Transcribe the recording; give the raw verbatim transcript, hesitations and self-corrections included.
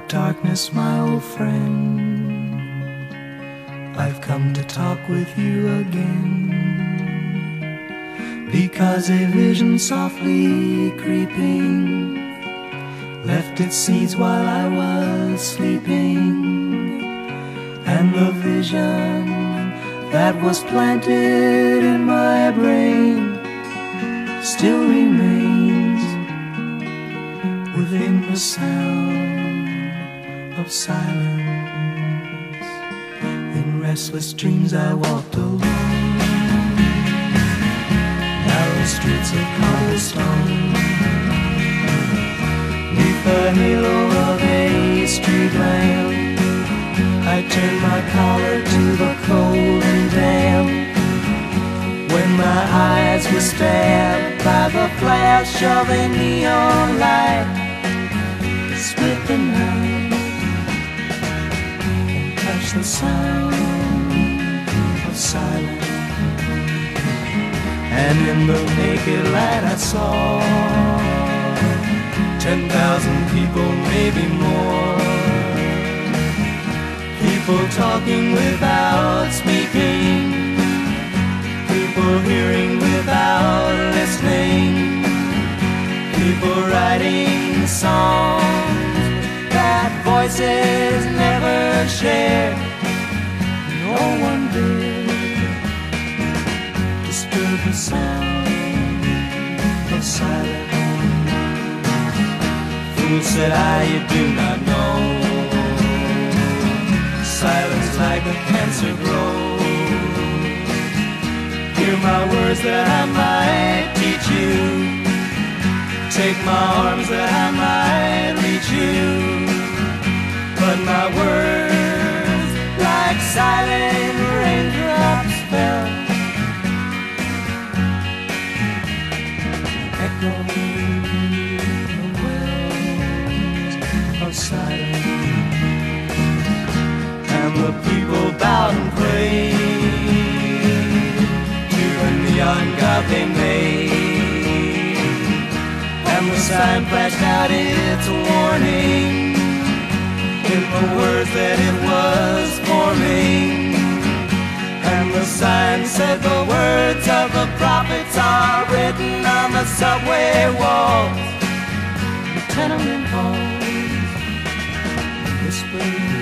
darkness, my old friend, I've come to talk with you again, because a vision softly creeping left its seeds while I was sleeping, and the vision that was planted in my brain still remains within the sound of silence. In restless dreams I walked alone, narrow streets of cobblestone, neath the halo of a street lamp. I turned my collar to the cold and damp, when my eyes were stabbed by the flash of a neon light. Split the night and touch the sound of silence, and in the naked light I saw ten thousand people, maybe more, people talking without speaking, people hearing without listening, people writing songs that voices never share. No one did disturb the sound of silence. Fool, said I, you do not know, silence like a cancer grows. Hear my words that I might teach you, take my arms that I might reach you, but my words like silent raindrops fell, echoing the wells of silence. And the people bowed and prayed to the neon god they made, and the sign flashed out its warning in the words that it was forming. And the sign said the words of the prophets are written on the subway walls, the tenement halls, whispering